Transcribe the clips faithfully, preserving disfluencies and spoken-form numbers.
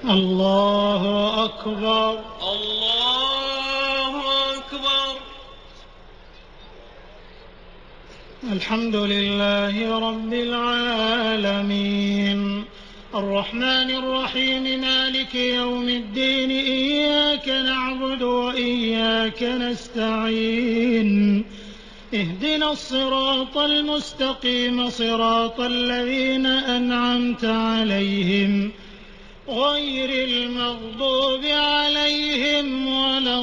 الله أكبر. الله أكبر. الحمد لله رب العالمين، الرحمن الرحيم، مالك يوم الدين، إياك نعبد وإياك نستعين، اهدنا الصراط المستقيم، صراط الذين أنعمت عليهم غير المغضوب عليهم ولا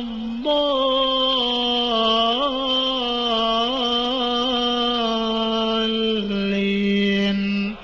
الضالين.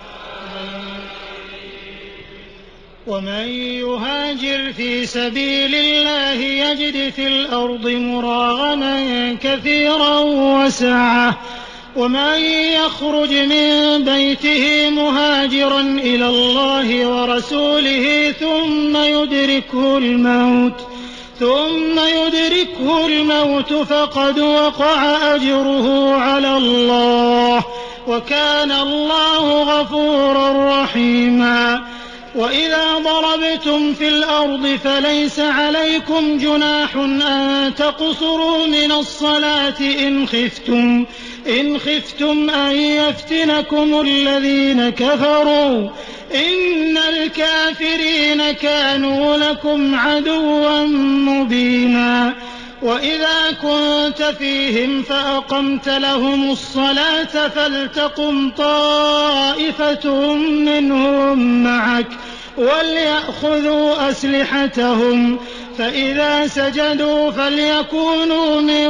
ومن يهاجر في سبيل الله يجد في الأرض مراغما كثيرا وسعة، ومن يخرج من بيته مهاجرا إلى الله ورسوله ثم يدركه الموت ثم يدركه الموت فقد وقع أجره على الله، وكان الله غفورا رحيما. وإذا ضربتم في الأرض فليس عليكم جناح أن تقصروا من الصلاة إن خفتم إن خفتم أن يفتنكم الذين كفروا، إن الكافرين كانوا لكم عدوا مبينا. وإذا كنت فيهم فأقمت لهم الصلاة فلتقم طائفة منهم معك وليأخذوا أسلحتهم، فإذا سجدوا فليكونوا من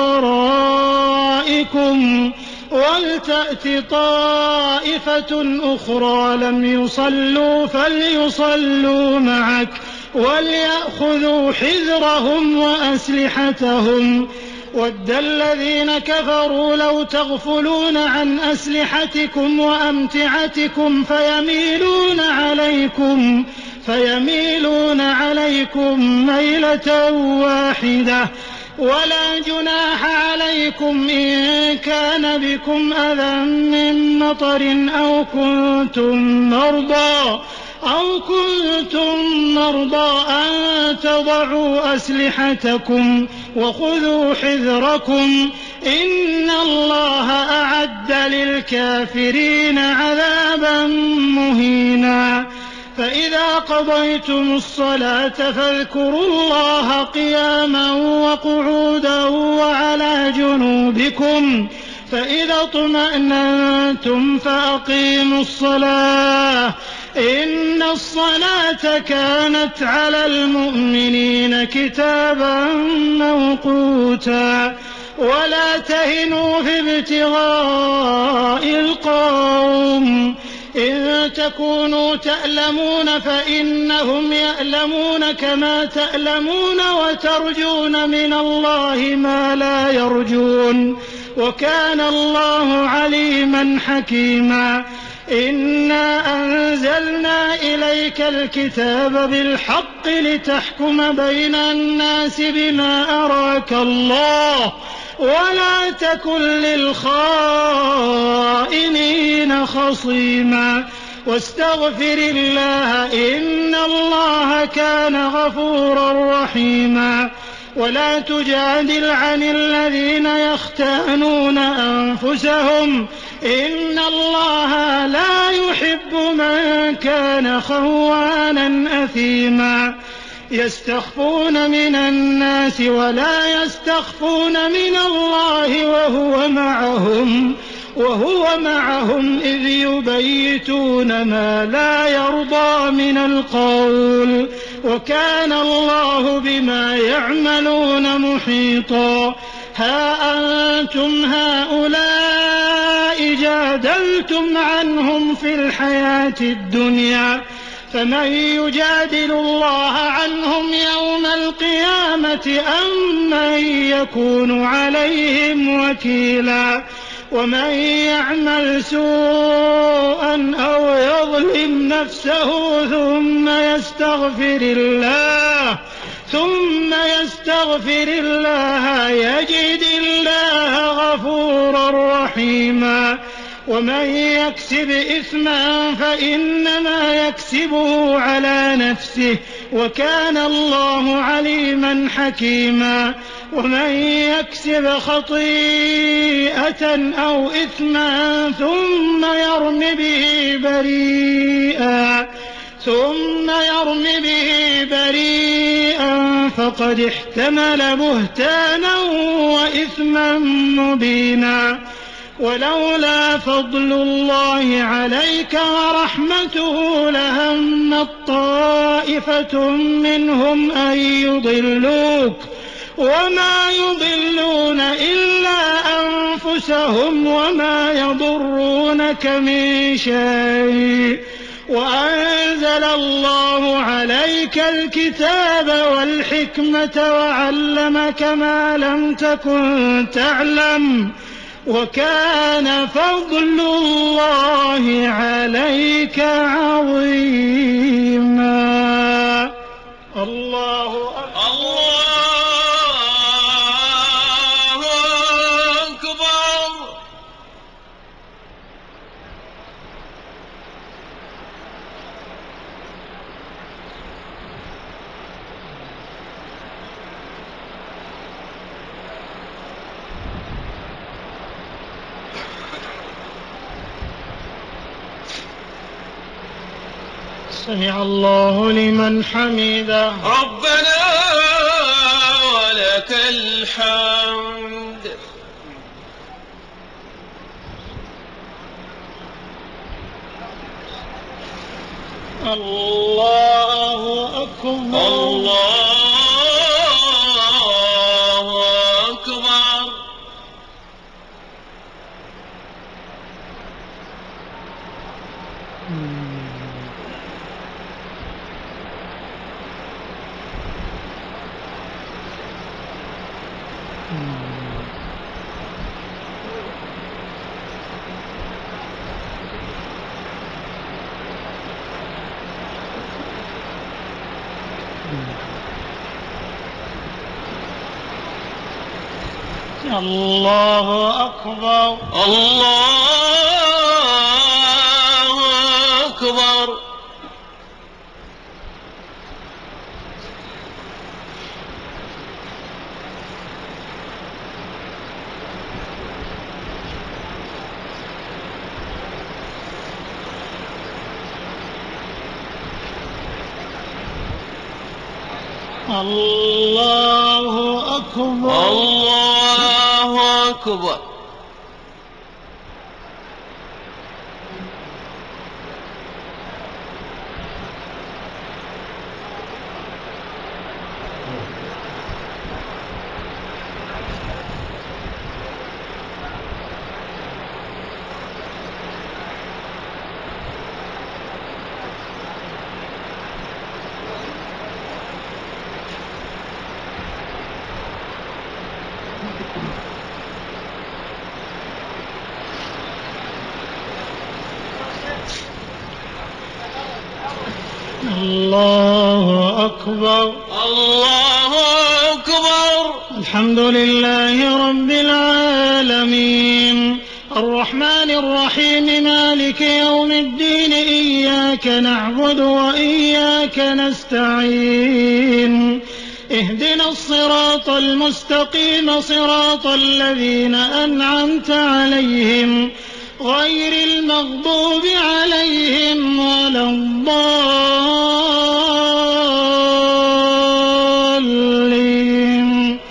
ورائكم ولتأت طائفة أخرى لم يصلوا فليصلوا معك وليأخذوا حذرهم وأسلحتهم. وَدَّ الَّذِينَ كَفَرُوا لَوْ تَغْفُلُونَ عَنْ أَسْلِحَتِكُمْ وَأَمْتِعَتِكُمْ فَيَمِيلُونَ عَلَيْكُمْ فَيَمِيلُونَ عَلَيْكُمْ مَيْلَةً وَاحِدَةً. ولا جناح عليكم إن كان بكم أذى من مطر أو كنتم مرضى أو كنتم مرضى أن تضعوا أسلحتكم وخذوا حذركم، إن الله أعد للكافرين عذابا مهينا. فإذا قضيتم الصلاة فاذكروا الله قياما وقعودا وعلى جنوبكم، فإذا اطمأننتم فأقيموا الصلاة، إن الصلاة كانت على المؤمنين كتابا موقوتا. ولا تهنوا في ابتغاء القوم، إن تكونوا تألمون فإنهم يألمون كما تألمون وترجون من الله ما لا يرجون، وكان الله عليما حكيما. إنا أنزلنا إليك الكتاب بالحق لتحكم بين الناس بما أراك الله، ولا تكن للخائنين خصيما، واستغفر الله إن الله كان غفورا رحيما. ولا تجادل عن الذين يختانون أنفسهم، إن الله لا يحب من كان خوانا أثيما. يستخفون من الناس ولا يستخفون من الله وهو معهم وهو معهم إذ يبيتون ما لا يرضى من القول، وكان الله بما يعملون محيطا. ها أنتم هؤلاء جادلتم عنهم في الحياة الدنيا، فمن يجادل الله عنهم يوم القيامة أم من يكون عليهم وكيلا. ومن يعمل سوءا أو يظلم نفسه ثم يستغفر الله ثم يستغفر الله يجد الله غفورا رحيما. ومن يكسب إثما فإنما يكسبه على نفسه وكان الله عليما حكيما. ومن يكسب خطيئة أو إثما ثم يرم به بريئا ثم يرم به بريئا فقد احتمل بهتانا وإثما مبينا. ولولا فضل الله عليك ورحمته لهمت طائفة منهم أن يضلوك وما يضلون إلا أنفسهم وما يضرونك من شيء. وأنزل الله عليك الكتاب والحكمة وعلمك ما لم تكن تعلم وكان فضل الله عليك عظيما. الله أكبر. الله أكبر. سمع الله لمن حمده. ربنا ولك الحمد. الله أكبر. الله أكبر. الله أكبر. الله أكبر. الله أكبر. الله أكبر. الله أكبر. الله أكبر. الحمد لله رب العالمين الرحمن الرحيم مالك يوم الدين إياك نعبد وإياك نستعين اهدنا الصراط المستقيم صراط الذين أنعمت عليهم غير المغضوب عليهم ولا الضالين.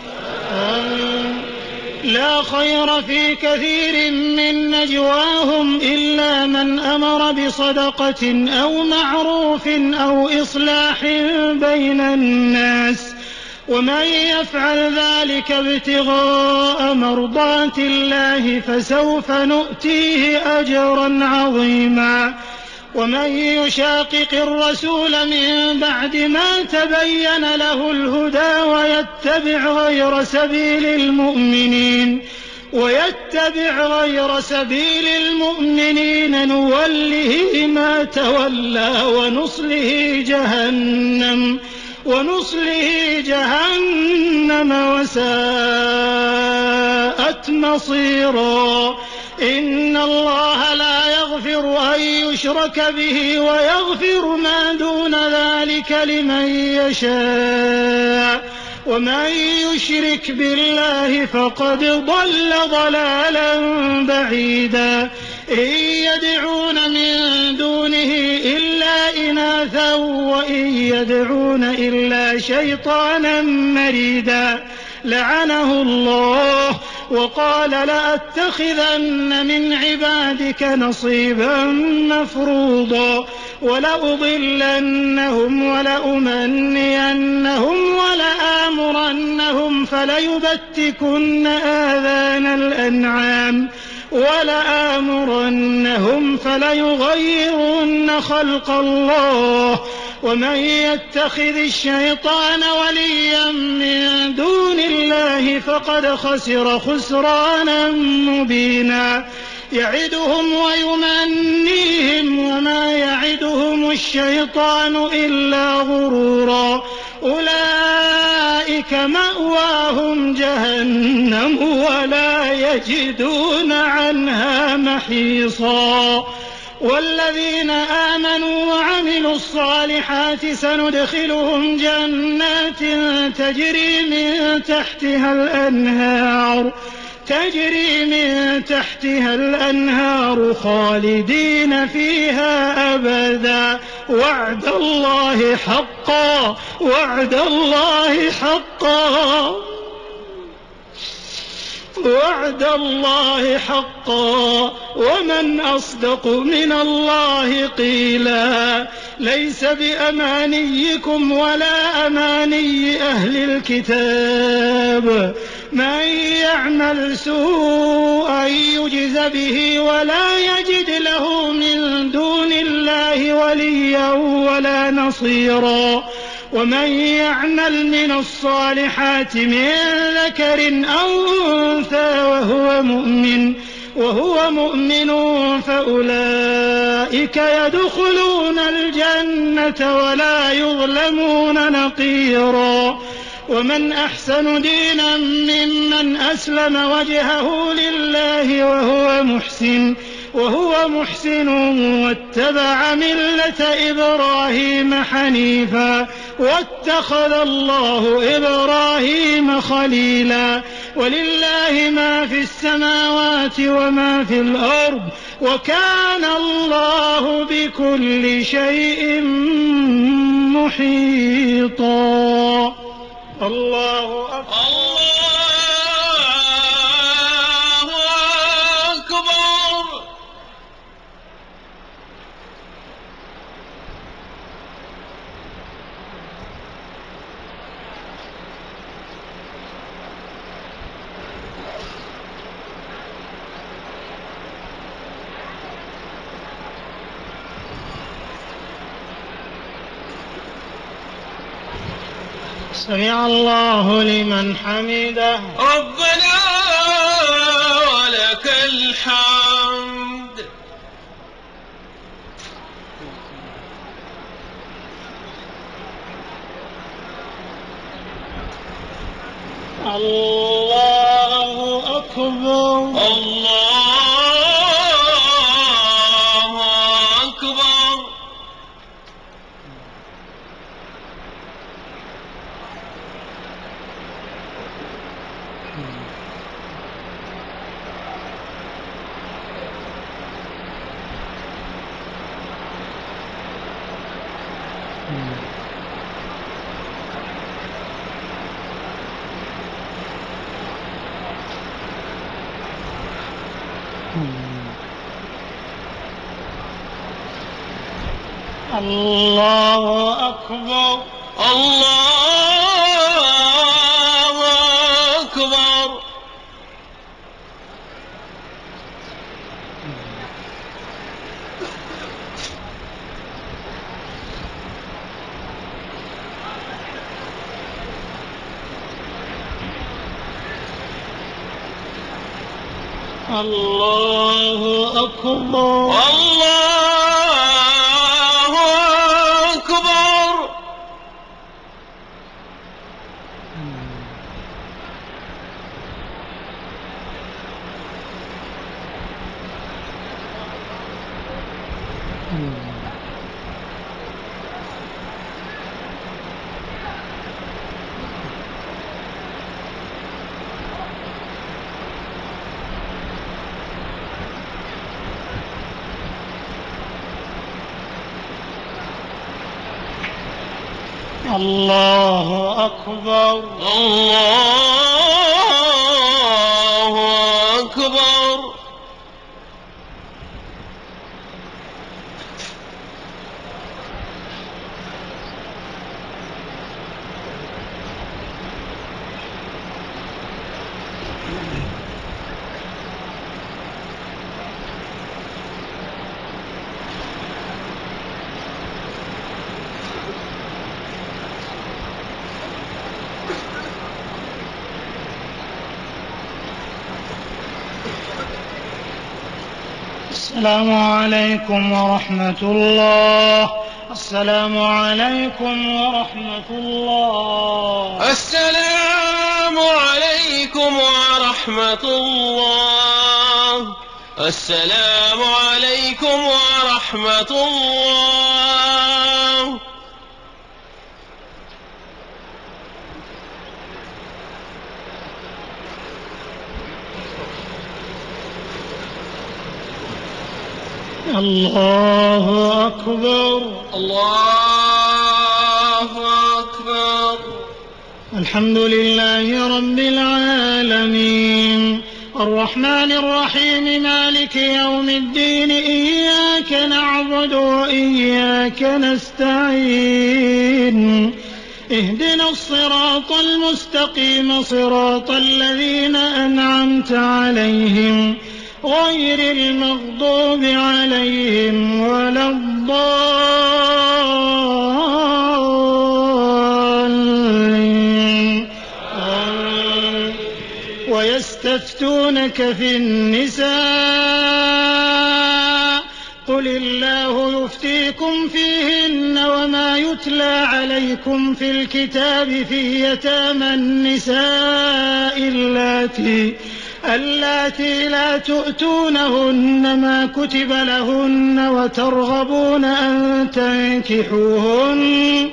لا خير في كثير من نجواهم إلا من أمر بصدقة أو معروف أو إصلاح بين الناس ومن يفعل ذلك ابتغاء مرضات الله فسوف نؤتيه أجرا عظيما. ومن يشاقق الرسول من بعد ما تبين له الهدى ويتبع غير سبيل المؤمنين ويتبع غير سبيل المؤمنين نوله ما تولى ونصله جهنم ونصله جهنم وساءت مصيرا. إن الله يُشْرَكَ بِهِ وَيَغْفِرُ مَا دُونَ ذَلِكَ لِمَن يَشَاءُ وَمَن يُشْرِكْ بِاللَّهِ فَقَدْ ضَلَّ ضَلَالًا بَعِيدًا إِن يَدْعُونَ مِن دُونِهِ إِلَّا إِنَاثًا وَإِن يَدْعُونَ إِلَّا شَيْطَانًا مَّرِيدًا لعنه الله وقال لأتخذن من عبادك نصيبا مفروضا ولأضلنهم ولأمنينهم ولآمرنهم فليبتكن آذان الأنعام ولآمرنهم فليغيرن خلق الله ومن يتخذ الشيطان وليا من دون الله فقد خسر خسرانا مبينا يعدهم ويمنيهم وما يعدهم الشيطان إلا غرورا أولئك مأواهم جهنم ولا يجدون عنها محيصا والذين آمنوا وعملوا الصالحات سندخلهم جنات تجري من تحتها الأنهار تجري من تحتها الأنهار خالدين فيها أبدا وعد الله حقا وعد الله حقا وعد الله حقا ومن أصدق من الله قيلا ليس بأمانيكم ولا أماني أهل الكتاب من يعمل سوءا يجز به ولا يجد له من دون الله وليا ولا نصيرا ومن يعمل من الصالحات من ذكر أو أنثى وهو مؤمن وهو مؤمن فأولئك يدخلون الجنة ولا يظلمون نقيرا ومن أحسن دينا ممن أسلم وجهه لله وهو محسن وهو محسن واتبع ملة إبراهيم حنيفا واتخذ الله إبراهيم خليلا ولله ما في السماوات وما في الأرض وكان الله بكل شيء محيطا الله أكبر سمع الله لمن حمده ربنا ولك الحمد الله أكبر الله أكبر الله أكبر الله أكبر الله أكبر الله أكبر الله أكبر الله أكبر. السلام عليكم ورحمة الله. السلام عليكم ورحمة الله. السلام عليكم ورحمة الله. السلام عليكم ورحمة الله. الله أكبر الله أكبر. الحمد لله رب العالمين الرحمن الرحيم مالك يوم الدين إياك نعبد وإياك نستعين اهدنا الصراط المستقيم صراط الذين أنعمت عليهم غير المغضوب عليهم ولا الضالين. ويستفتونك في النساء قل الله يفتيكم فيهن وما يتلى عليكم في الكتاب في يتامى النساء اللاتي اللاتي لا تؤتونهن ما كتب لهن وترغبون أن تنكحوهن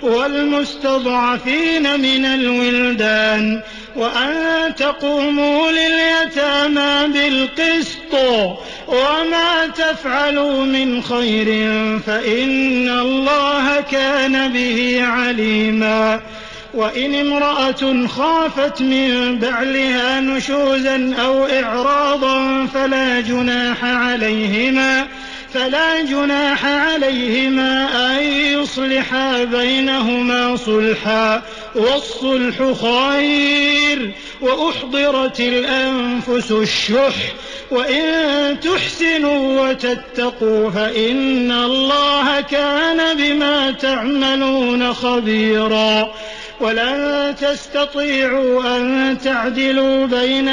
والمستضعفين من الولدان وأن تقوموا لليتامى بالقسط وما تفعلوا من خير فإن الله كان به عليما. وإن امرأة خافت من بعلها نشوزا أو إعراضا فلا جناح عليهما فلا جناح عليهما أن يصلحا بينهما صلحا والصلح خير وأحضرت الأنفس الشح وإن تحسنوا وتتقوا فإن الله كان بما تعملون خبيرا. ولن تستطيعوا أن تعدلوا بين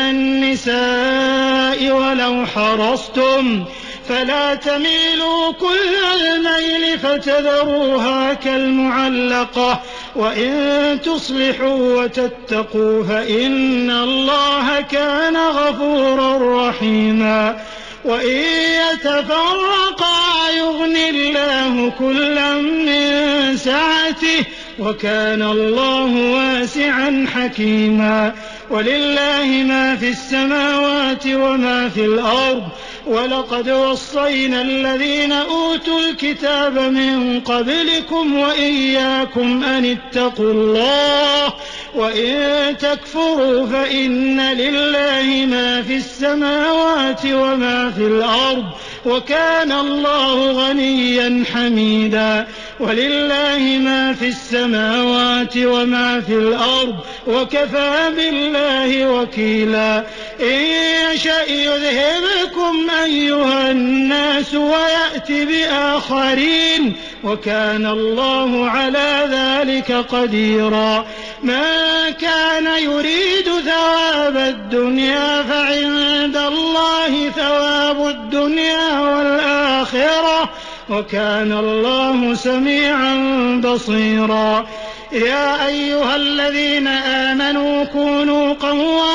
النساء ولو حرصتم فلا تميلوا كل الميل فتذروها كالمعلقة وإن تصلحوا وتتقوا فإن الله كان غفورا رحيما. وإن يتفرقا يغن الله كلا من سعته وكان الله واسعا حكيما. ولله ما في السماوات وما في الأرض ولقد وصينا الذين أوتوا الكتاب من قبلكم وإياكم أن اتقوا الله وإن تكفروا فإن لله ما في السماوات وما في الأرض وكان الله غنيا حميدا. ولله ما في السماوات وما في الأرض وكفى بالله وكيلا. إن يشأ يذهبكم أيها الناس ويأتي بآخرين وكان الله على ذلك قديرا. من كان يريد ثواب الدنيا فعند الله ثواب الدنيا والآخرة وكان الله سميعا بصيرا. يا أيها الذين آمنوا كونوا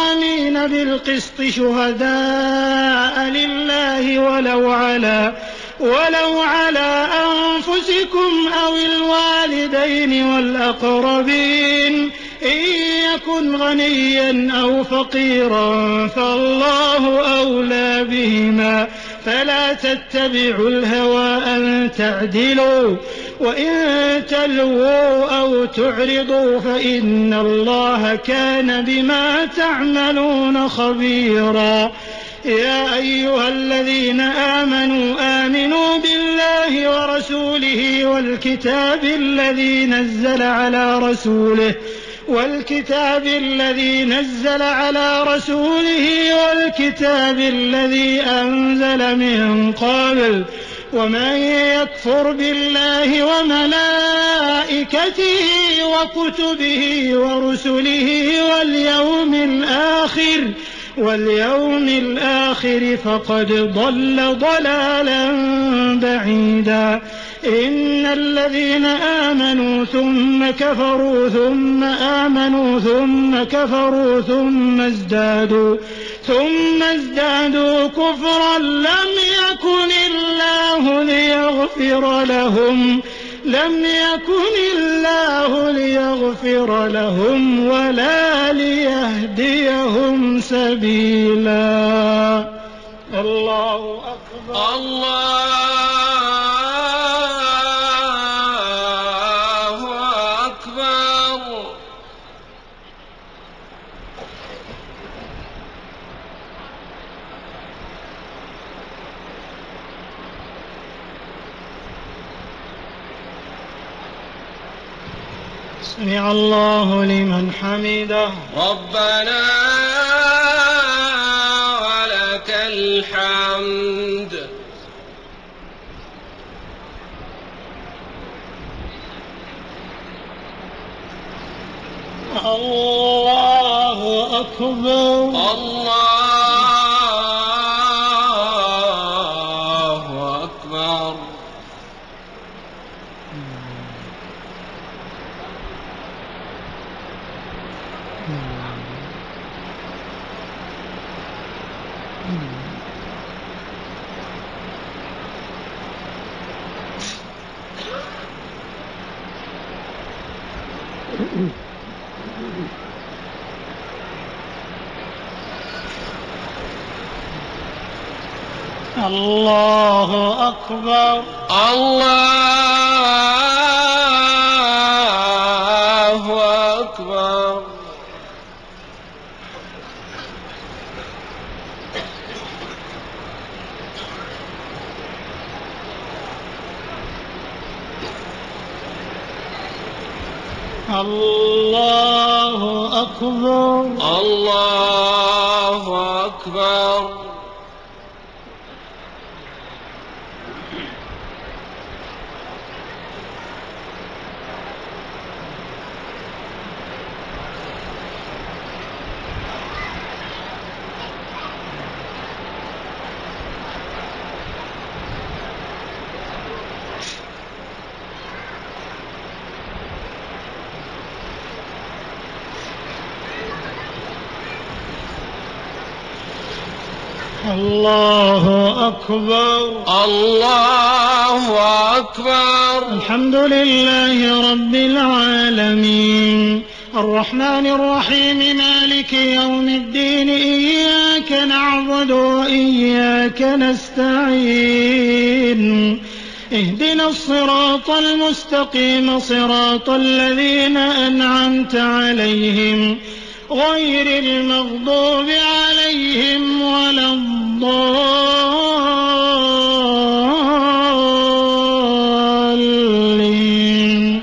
قوامين بالقسط شهداء لله ولو على ولو على أنفسكم أو الوالدين والأقربين إن يكن غنيا أو فقيرا فالله أولى بهما فلا تتبعوا الهوى أن تعدلوا وإن تلووا أو تعرضوا فإن الله كان بما تعملون خبيرا. يا أيها الذين آمنوا آمنوا بالله ورسوله والكتاب الذي نزل على رسوله والكتاب الذي نزل على رسوله والكتاب الذي أنزل من قبل ومن يكفر بالله وملائكته وكتبه ورسله واليوم الآخر واليوم الآخر فقد ضل ضلالا بعيدا. إن الذين آمنوا ثم كفروا ثم آمنوا ثم كفروا ثم ازدادوا ثم ازدادوا كفرا لم يكن الله ليغفر لهم لم يكن الله ليغفر لهم ولا ليهديهم سبيلا. الله أكبر. الله أكبر. سمع الله لمن حمده. ربنا ولك الحمد. الله أكبر. الله أكبر. الله أكبر. الله أكبر. الله أكبر. الله أكبر. الله أكبر. الله أكبر. الحمد لله رب العالمين الرحمن الرحيم مالك يوم الدين إياك نعبد وإياك نستعين اهدنا الصراط المستقيم صراط الذين أنعمت عليهم غير المغضوب عليهم ولا الضالين.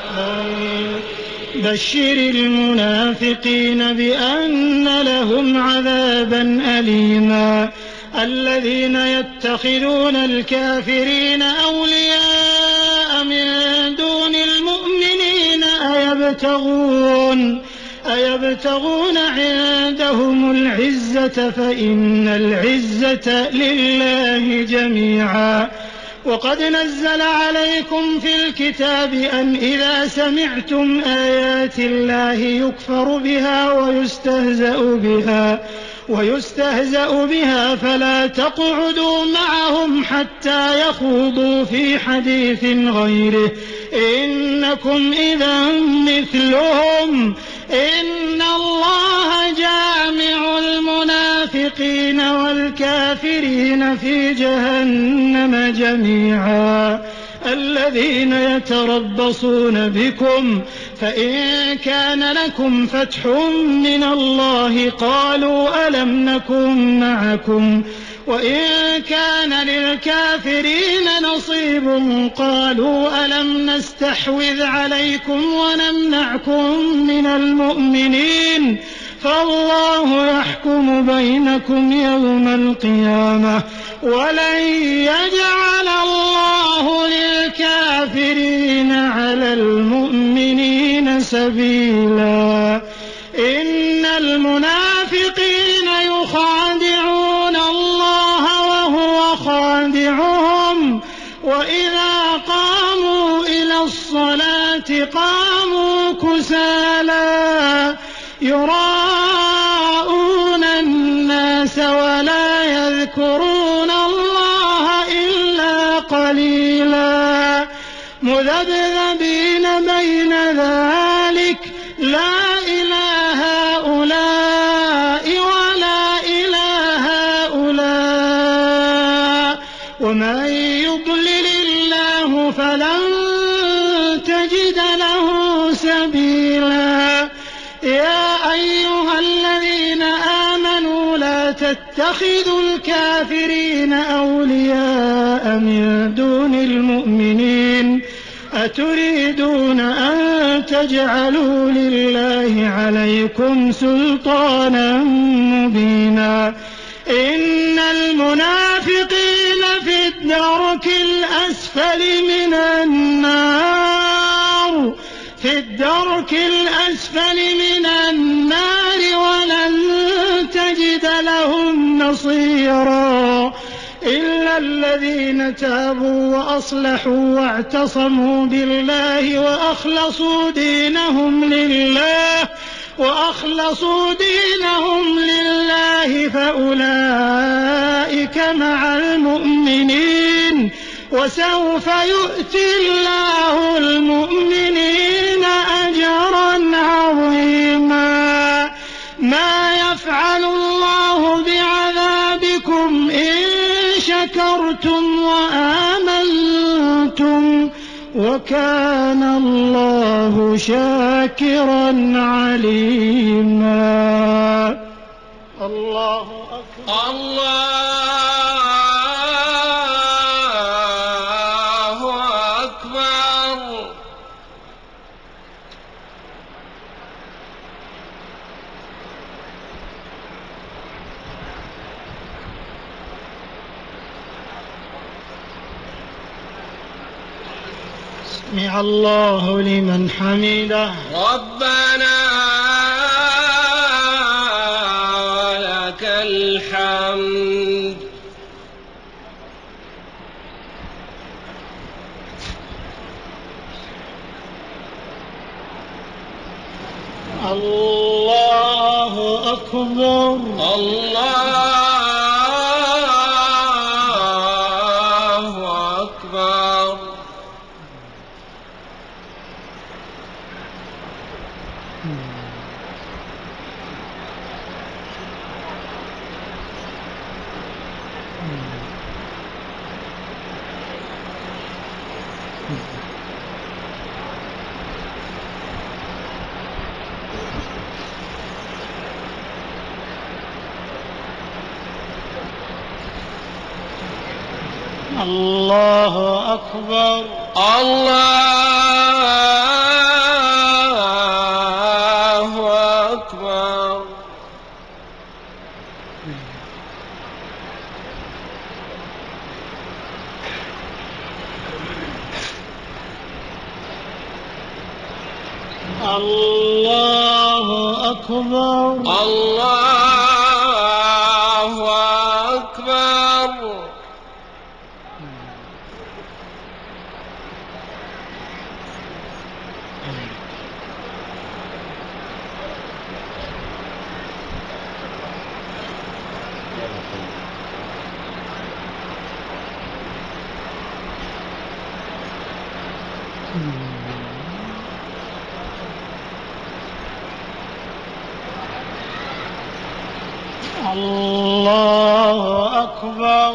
بشر المنافقين بأن لهم عذابا أليما الذين يتخذون الكافرين أولياء من دون المؤمنين أيبتغون أيبتغون عندهم العزة فإن العزة لله جميعا. وقد نزل عليكم في الكتاب أن إذا سمعتم آيات الله يكفر بها ويستهزأ بها ويستهزأ بها فلا تقعدوا معهم حتى يخوضوا في حديث غيره إنكم إذا مثلهم إن الله جامع المنافقين والكافرين في جهنم جميعا الذين يتربصون بكم فإن كان لكم فتح من الله قالوا ألم نكن معكم وإن كان للكافرين نصيب قالوا ألم نستحوذ عليكم ونمنعكم من المؤمنين فالله يحكم بينكم يوم القيامة ولن يجعل الله للكافرين على المؤمنين سبيلا إن المنافقين يخادعون الله وهو خادعهم وإذا قاموا إلى الصلاة قاموا كسالى يراءون الناس ولا يذكرون الله إلا قليلا مذبذبين بين ذلك لا إله هؤلاء ولا إله هؤلاء ومن يضلل الله فلن تجد له سبيلا يا أيها الذين آمنوا لا تتخذوا الكافرين أولياء من دون المؤمنين أتريدون أن تجعلوا لله عليكم سلطانا مبينا إن المنافقين في الدرك الأسفل من النار في الدرك الأسفل من النار ولن تجد لهم نصيرا إلا الذين تابوا وأصلحوا واعتصموا بالله وأخلصوا دينهم لله وأخلصوا دينهم لله فأولئك مع المؤمنين وسوف يؤتي الله المؤمنين أجرا عظيما ما يفعل الله بعذابكم إن شكرتم وآمنتم وكان الله شاكرا عليما الله أكبر الله أكبر سمع الله لمن حمده ربنا لك الحمد الله أكبر الله أكبر الله أكبر الله أكبر الله أكبر الله أكبر الله أكبر.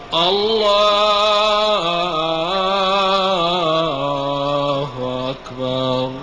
الله أكبر.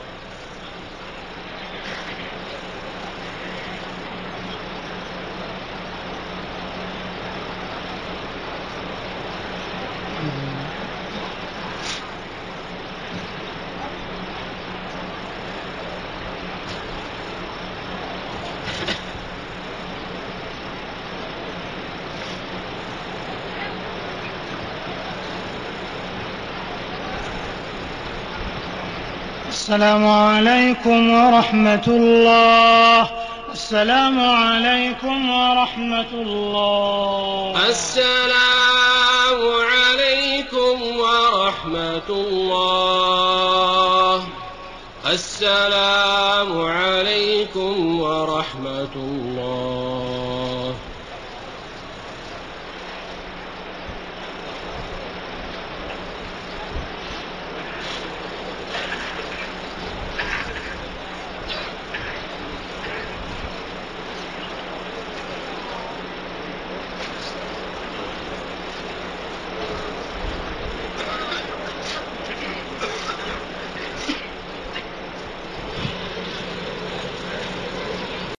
السلام عليكم ورحمة الله. السلام عليكم ورحمة الله. السلام عليكم ورحمة الله. السلام عليكم ورحمة الله.